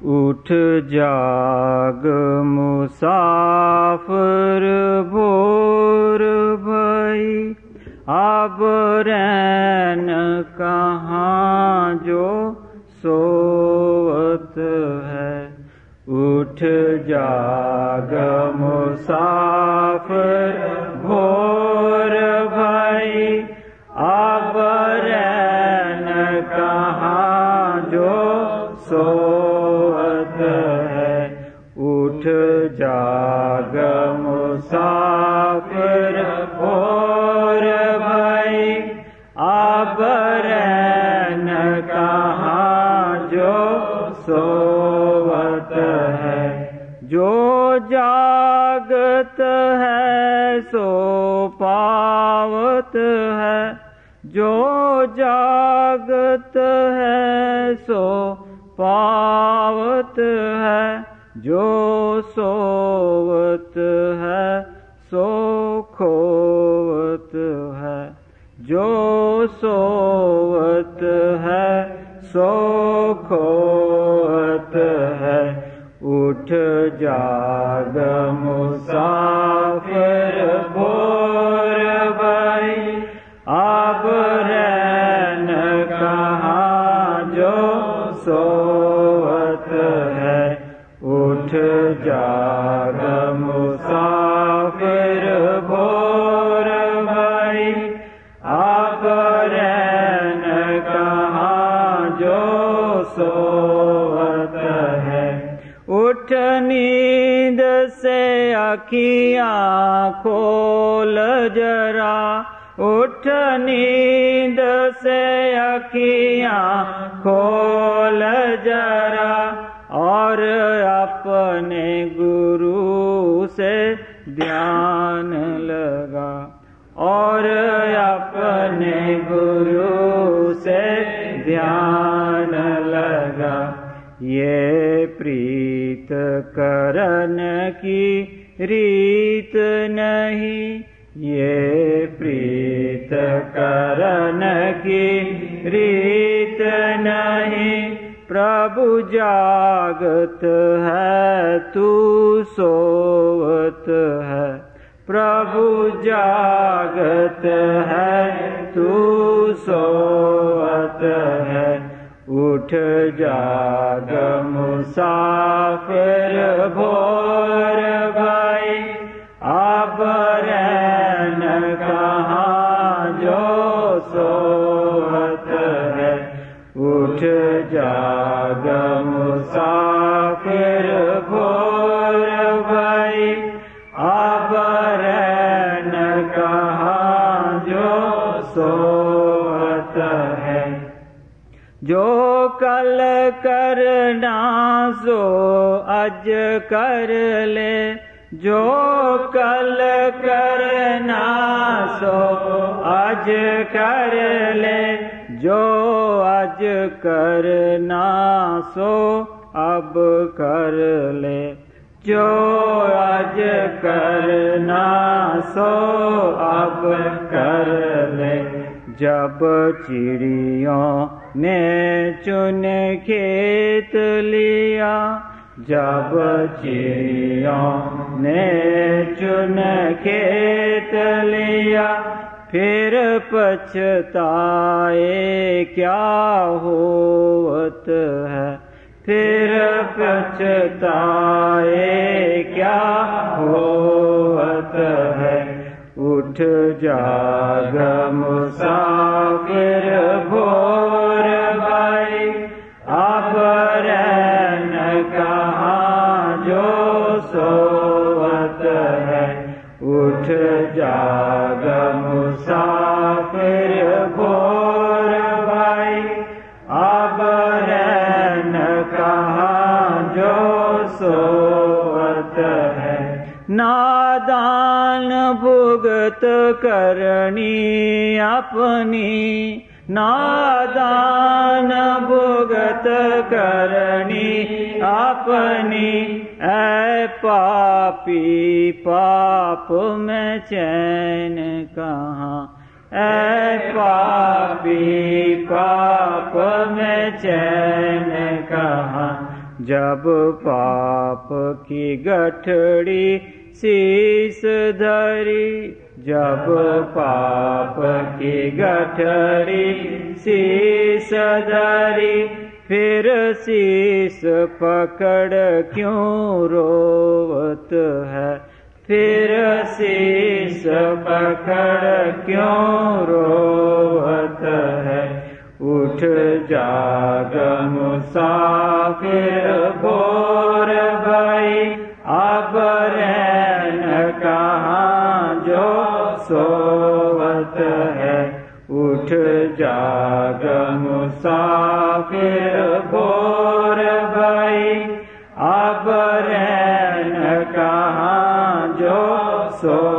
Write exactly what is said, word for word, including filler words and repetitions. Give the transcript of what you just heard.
उठ जाग मुसाफिर भोर भई, अब रैन कहाँ जो सोवत है। उठ जाग मुसाफिर भोर भई, अब रैन कहाँ जो सोवत है। उठ जाग मुसाफिर भोर भई, अब रैन कहाँ जो सोवत है। जो जागत है सो पावत है, जो जागत है सो पावत है, जो सोवत है सो खोवत है। जो सोवत है सो खोवत है। उठ जाग मुसाफिर भोर भई, अब रैन कहाँ जो सोवत है। उठ जाग मुसाफिर भोर भई, अब रैन कहाँ जो सोवत है। उठ नींद से अखियाँ खोल जरा, उठ नींद से अखियाँ खोल जरा, और अपने गुरु से ध्यान लगा, और अपने गुरु से ध्यान लगा। ये प्रीत करन की रीत नहीं, ये प्रीत करन की रीत नहीं। प्रभु जागत है तू सोवत है, प्रभु जागत है तू सोवत है। उठ जाग मुसाफिर भोर भई, अब रैन कहाँ जो सोवत है। उठ जाग मुसाफिर भोर भई, अब रैन कहाँ जो सोवत है। जो कल करना सो अज कर ले, जो कल करना सो अज कर ले, जो अज करना सो अब कर ले, जो अज करना सो अब कर ले। जब चिड़ियों ने चुन खेत लिया, जब चिड़ियों ने चुन खेत लिया, फिर पछताए क्या होवत है। फिर पछताए क्या होवत है। उठ जाग मुसाफिर भोर भई, अब रैन कहाँ जो सोवत है। उठ जाग मुसाफिर भोर भई, अब रैन कहाँ जो सोवत है। नादान भुगत करनी अपनी, नादान भुगत करनी अपनी। ऐ पापी पाप में चैन कहाँ, ऐ पापी पाप में चैन कहाँ। जब पाप की गठड़ी शीस धरी, जब पाप की गठड़ी शीस धरी, फिर शीस पकड़ क्यों रोवत है, फिर शीस पकड़ क्यों रोवत है। उठ जाग मुसाफिर बोर भाई, अब रैन कहाँ जो सोवत है। उठ जाग मुसाफिर बोर भाई, अब रैन कहाँ जो सो